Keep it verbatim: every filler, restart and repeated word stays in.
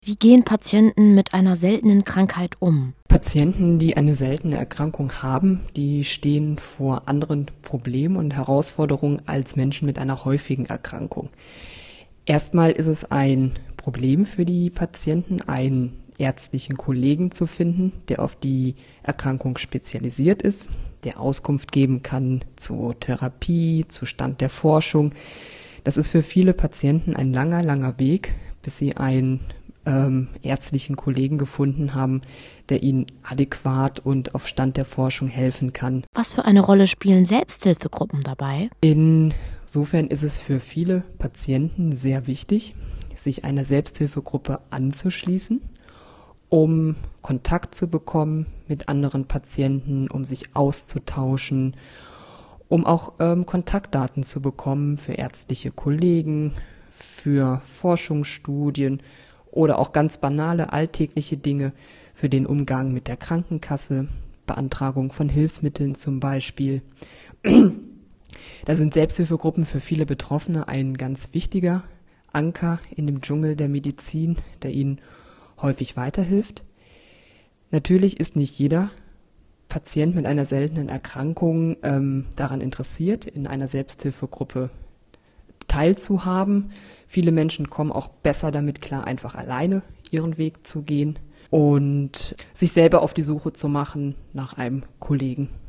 Wie gehen Patienten mit einer seltenen Krankheit um? Patienten, die eine seltene Erkrankung haben, die stehen vor anderen Problemen und Herausforderungen als Menschen mit einer häufigen Erkrankung. Erstmal ist es ein Problem für die Patienten, einen ärztlichen Kollegen zu finden, der auf die Erkrankung spezialisiert ist, der Auskunft geben kann zur Therapie, zu Stand der Forschung. Das ist für viele Patienten ein langer, langer Weg, bis sie einen ähm, ärztlichen Kollegen gefunden haben, der ihnen adäquat und auf Stand der Forschung helfen kann. Was für eine Rolle spielen Selbsthilfegruppen dabei? Insofern ist es für viele Patienten sehr wichtig, sich einer Selbsthilfegruppe anzuschließen, um Kontakt zu bekommen mit anderen Patienten, um sich auszutauschen, um auch ähm, Kontaktdaten zu bekommen für ärztliche Kollegen, für Forschungsstudien oder auch ganz banale alltägliche Dinge für den Umgang mit der Krankenkasse, Beantragung von Hilfsmitteln zum Beispiel. Da sind Selbsthilfegruppen für viele Betroffene ein ganz wichtiger Anker in dem Dschungel der Medizin, der ihnen häufig weiterhilft. Natürlich ist nicht jeder Patient mit einer seltenen Erkrankung ähm, daran interessiert, in einer Selbsthilfegruppe teilzuhaben. Viele Menschen kommen auch besser damit klar, einfach alleine ihren Weg zu gehen und sich selber auf die Suche zu machen nach einem Kollegen.